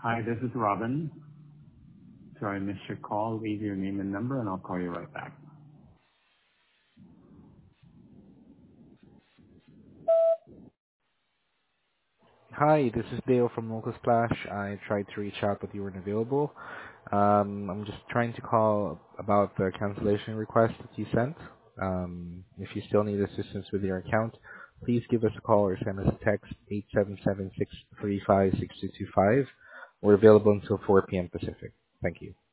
Hi, this is Robin. Sorry, I missed your call. Leave your name and number, and I'll call you right back. Hi, this is Dale from Local Splash. I tried to reach out, but you weren't available. I'm just trying to call about the cancellation request that you sent. If you still need assistance with your account, please give us a call or send us a text 877-635-6225. We're available until 4 p.m. Pacific. Thank you.